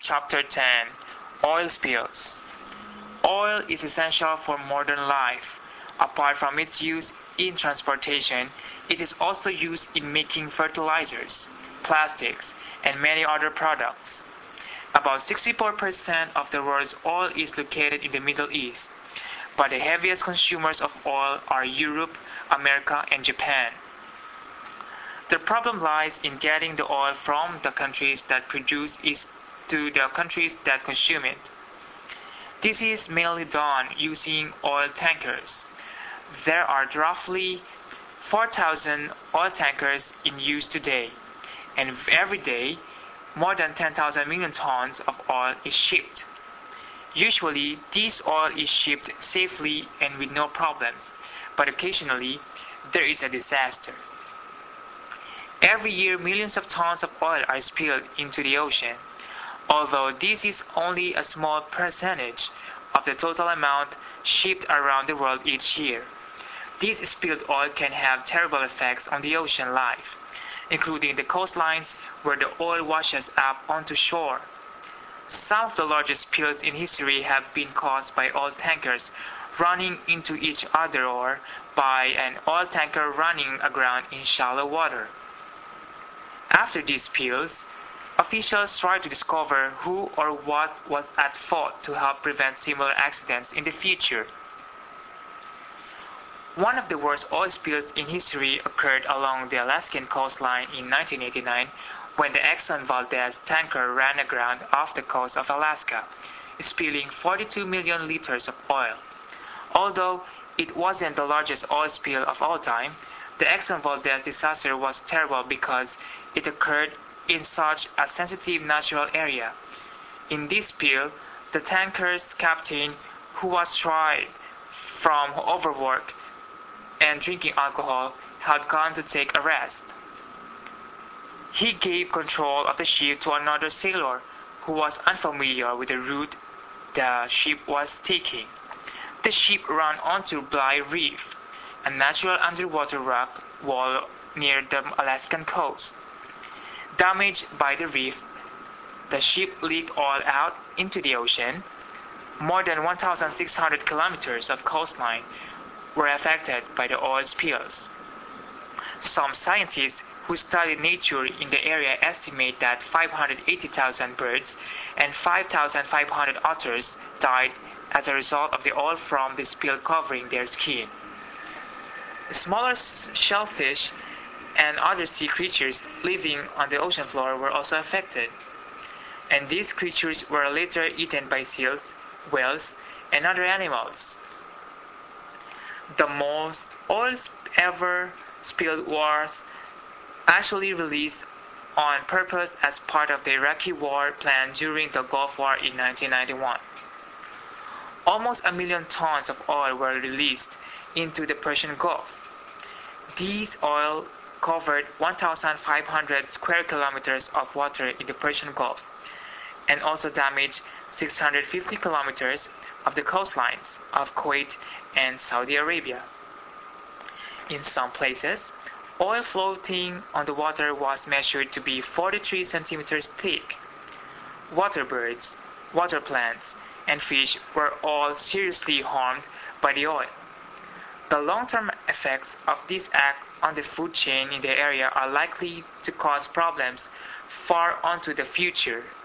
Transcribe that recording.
Chapter 10: Oil Spills. Oil is essential for modern life. Apart from its use in transportation, it is also used in making fertilizers, plastics, and many other products. About 64% of the world's oil is located in the Middle East, but the heaviest consumers of oil are Europe, America, and Japan. The problem lies in getting the oil from the countries that produce it to the countries that consume it. This is mainly done using oil tankers. There are roughly 4,000 oil tankers in use today, and every day, more than 10,000 million tons of oil is shipped. Usually, this oil is shipped safely and with no problems, but occasionally, there is a disaster. Every year, millions of tons of oil are spilled into the ocean. Although this is only a small percentage of the total amount shipped around the world each year, this spilled oil can have terrible effects on the ocean life, including the coastlines where the oil washes up onto shore. Some of the largest spills in history have been caused by oil tankers running into each other or by an oil tanker running aground in shallow water. After these spills, officials try to discover who or what was at fault to help prevent similar accidents in the future. One of the worst oil spills in history occurred along the Alaskan coastline in 1989 when the Exxon Valdez tanker ran aground off the coast of Alaska, spilling 42 million liters of oil. Although it wasn't the largest oil spill of all time, the Exxon Valdez disaster was terrible because it occurred in such a sensitive natural area. In this spill, the tanker's captain, who was tried from overwork and drinking alcohol, had gone to take a rest. He gave control of the ship to another sailor who was unfamiliar with the route the ship was taking. The ship ran onto Bligh Reef, a natural underwater rock wall near the Alaskan coast. Damaged by the reef, the ship leaked oil out into the ocean. More than 1,600 kilometers of coastline were affected by the oil spills. Some scientists who study nature in the area estimate that 580,000 birds and 5,500 otters died as a result of the oil from the spill covering their skin. Smaller shellfish and other sea creatures living on the ocean floor were also affected, and these creatures were later eaten by seals, whales, and other animals. The most oil ever spilled was actually released on purpose as part of the Iraqi war plan during the Gulf War in 1991. Almost 1 million tons of oil were released into the Persian Gulf. These oil covered 1,500 square kilometers of water in the Persian Gulf and also damaged 650 kilometers of the coastlines of Kuwait and Saudi Arabia. In some places, oil floating on the water was measured to be 43 centimeters thick. Water birds, water plants, and fish were all seriously harmed by the oil. The long-term effects of this act on the food chain in the area are likely to cause problems far onto the future.